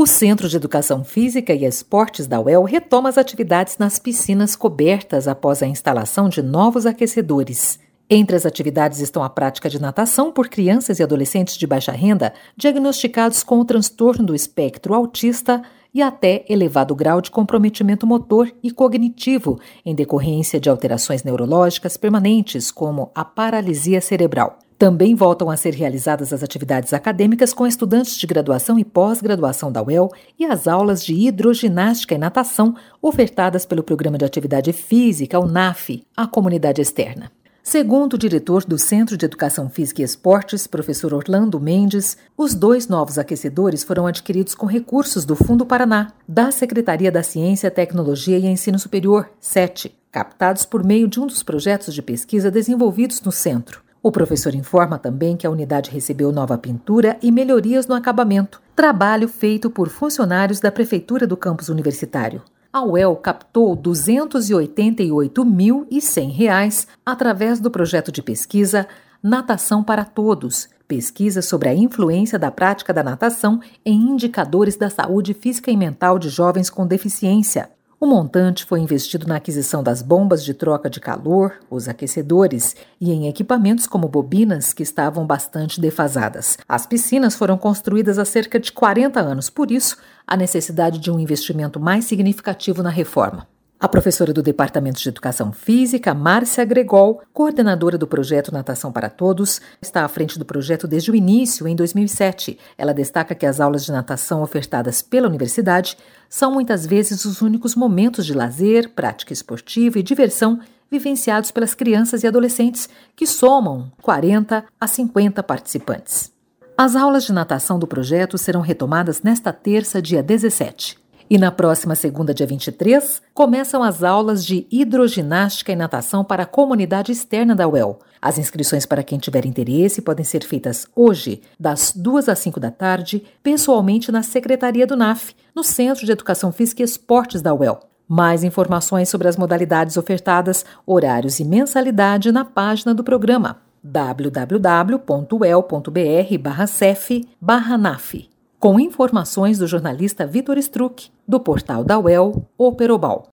O Centro de Educação Física e Esportes da UEL retoma as atividades nas piscinas cobertas após a instalação de novos aquecedores. Entre as atividades estão a prática de natação por crianças e adolescentes de baixa renda diagnosticados com o transtorno do espectro autista e até elevado grau de comprometimento motor e cognitivo em decorrência de alterações neurológicas permanentes, como a paralisia cerebral. Também voltam a ser realizadas as atividades acadêmicas com estudantes de graduação e pós-graduação da UEL e as aulas de hidroginástica e natação ofertadas pelo Programa de Atividade Física, o NAF, à comunidade externa. Segundo o diretor do Centro de Educação Física e Esportes, professor Orlando Mendes, os 2 novos aquecedores foram adquiridos com recursos do Fundo Paraná, da Secretaria da Ciência, Tecnologia e Ensino Superior, SETE, captados por meio de um dos projetos de pesquisa desenvolvidos no centro. O professor informa também que a unidade recebeu nova pintura e melhorias no acabamento, trabalho feito por funcionários da Prefeitura do campus universitário. A UEL captou R$ 288.100 através do projeto de pesquisa Natação para Todos, pesquisa sobre a influência da prática da natação em indicadores da saúde física e mental de jovens com deficiência. O montante foi investido na aquisição das bombas de troca de calor, os aquecedores, e em equipamentos como bobinas que estavam bastante defasadas. As piscinas foram construídas há cerca de 40 anos, por isso, a necessidade de um investimento mais significativo na reforma. A professora do Departamento de Educação Física, Márcia Gregol, coordenadora do projeto Natação para Todos, está à frente do projeto desde o início, em 2007. Ela destaca que as aulas de natação ofertadas pela universidade são muitas vezes os únicos momentos de lazer, prática esportiva e diversão vivenciados pelas crianças e adolescentes, que somam 40 a 50 participantes. As aulas de natação do projeto serão retomadas nesta terça, dia 17. E na próxima segunda, dia 23, começam as aulas de hidroginástica e natação para a comunidade externa da UEL. As inscrições para quem tiver interesse podem ser feitas hoje, das 2 às 5 da tarde, pessoalmente na Secretaria do NAF, no Centro de Educação Física e Esportes da UEL. Mais informações sobre as modalidades ofertadas, horários e mensalidade na página do programa www.uel.br/cef/NAF. Com informações do jornalista Vitor Struck, do portal da UEL, Operobal.